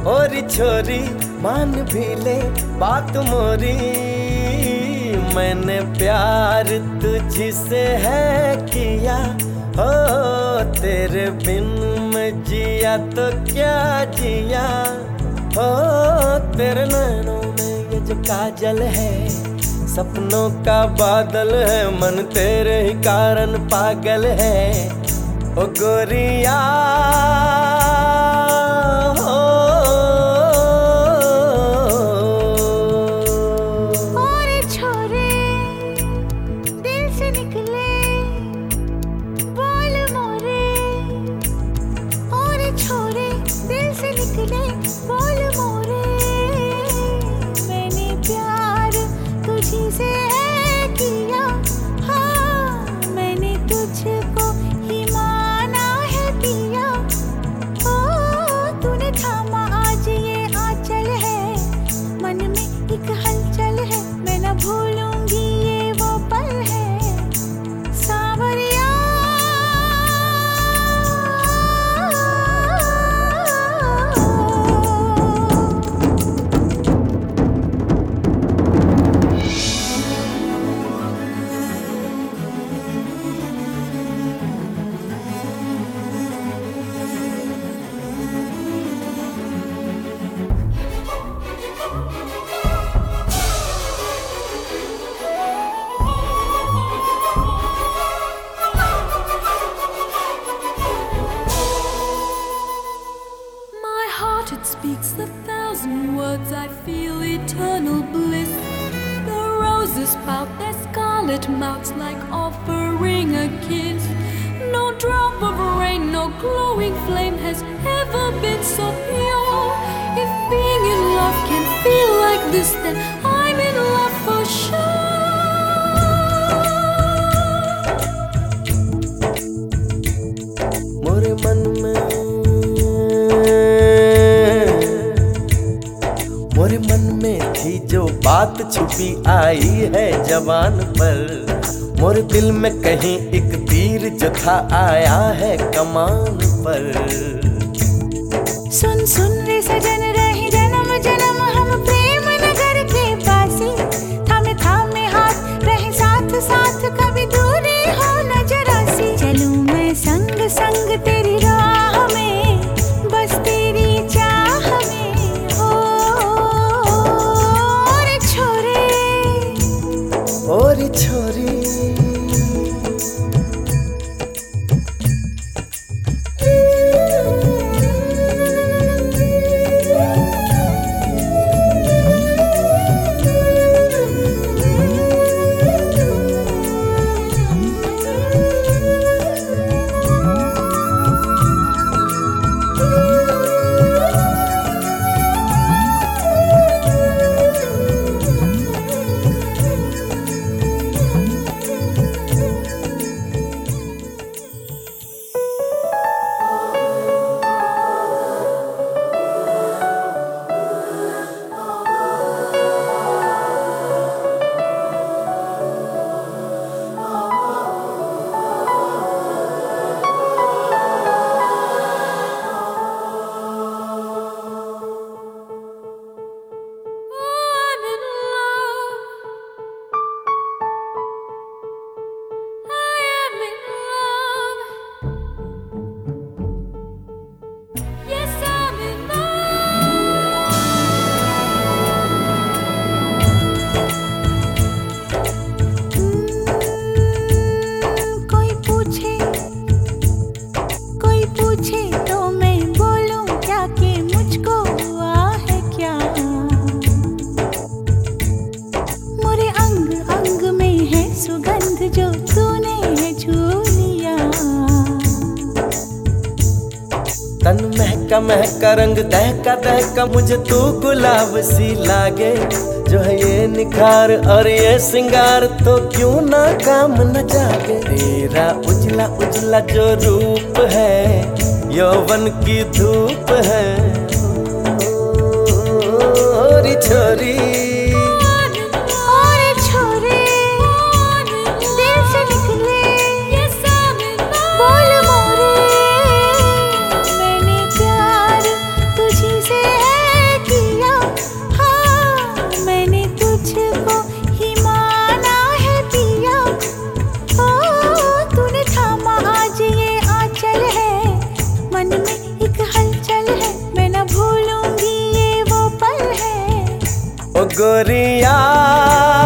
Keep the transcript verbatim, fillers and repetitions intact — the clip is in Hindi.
और छोरी मान भी ले बात मोरी, मैंने प्यार तुझसे है किया। हो तेरे बिन मैं जिया तो क्या जिया। हो तेरे नैनों में ये जो काजल है, सपनों का बादल है, मन तेरे ही कारण पागल है। ओ गोरिया बोल मोरे, मैंने प्यार तुझी से किया। हाँ मैंने तुझको ही माना है पिया। ओ तूने थामा आज ये आंचल है, मन में एक हलचल है, मैं न भूलूंगी ये वो पल है। सावरिया it speaks a thousand words, I feel eternal bliss. The roses pout their scarlet mouths like offering a kiss. No drop of rain, no glowing flame has ever been so pure. If being in love can feel like this, then I'm in love for sure. मोरे मन में मोरे मन में थी जो बात छुपी आई है जवान पर। मोरे दिल में कहीं एक तीर जो था आया है कमान पर। सुन सुन रे सजन रही जन्म जन्म हम प्रेम नगर के पासी। थामे थामे हाथ रहे साथ साथ कभी दूरी हो न जरा सी। चलूं मैं संग संग तेरी राह में, बस तेरी चाह में। और छोरी जो तूने है छू लिया। तन महका महका रंग दहका दहका मुझे तू गुलाब सी लागे। जो है ये निखार और ये सिंगार तो क्यों ना काम न जागे। तेरा उजला उजला जो रूप है यौवन की धूप है। और छोरी मैंने प्यार तुझी से है गोरिया